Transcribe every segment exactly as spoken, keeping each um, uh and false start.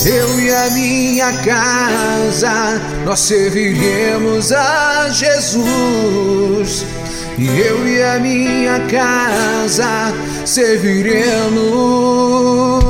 Eu e a minha casa, nós serviremos a Jesus. E eu e a minha casa serviremos.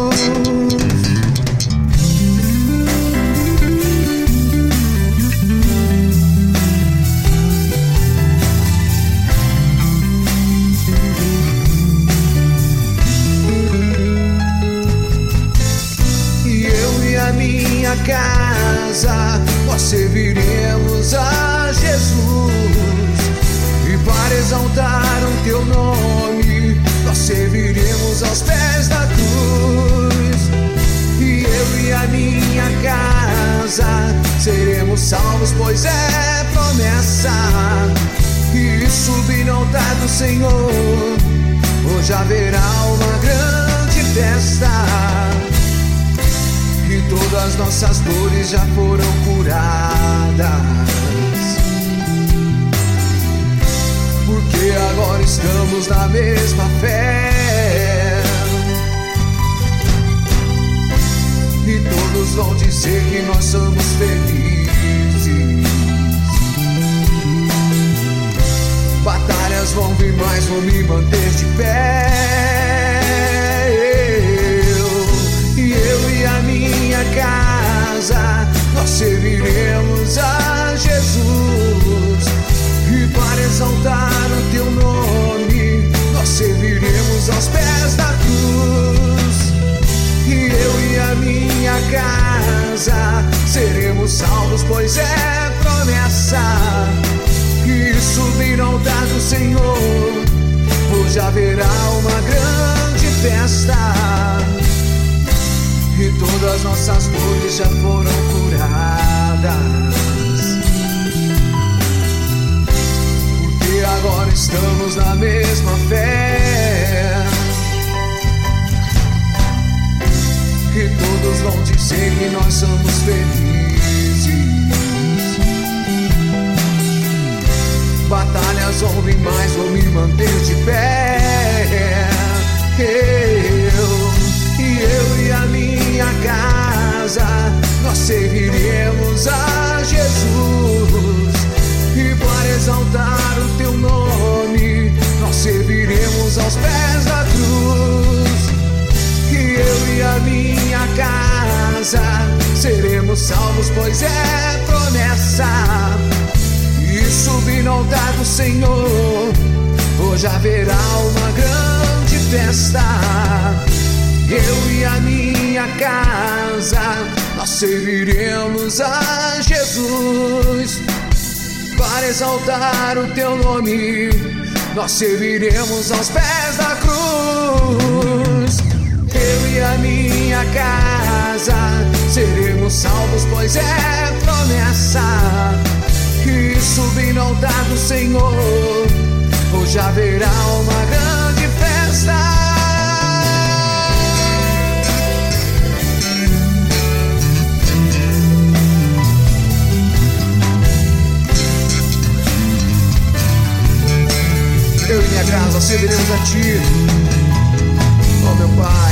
Minha casa, nós serviremos a Jesus. E para exaltar o teu nome, nós serviremos aos pés da cruz. E eu e a minha casa seremos salvos, pois é promessa. E subir no altar do Senhor, hoje haverá uma grande festa. E todas nossas dores já foram curadas, porque agora estamos na mesma fé. E todos vão dizer que nós somos felizes. Batalhas vão vir, mas vou me manter de pé. Eu e a minha casa, nós serviremos a Jesus. E para exaltar o teu nome, nós serviremos aos pés da cruz. E eu e a minha casa seremos salvos, pois é promessa. E subir ao altar do Senhor, hoje haverá uma grande festa. E todas nossas dores já foram curadas, porque agora estamos na mesma fé. E todos vão dizer que nós somos felizes. Batalhas vão vir, mas vou me manter de pé. Eu E eu e a minha casa, nós serviremos a Jesus. E para exaltar o teu nome, nós serviremos aos pés da cruz. E eu e a minha casa seremos salvos, pois é promessa. E subir no altar do Senhor, hoje haverá uma grande festa. Eu e a minha casa, nós serviremos a Jesus. Para exaltar o teu nome, nós serviremos aos pés da cruz. Eu e a minha casa seremos salvos, pois é promessa. E subir no altar do Senhor, hoje haverá uma grande festa. Eu e minha casa serviremos a ti, ó meu Pai.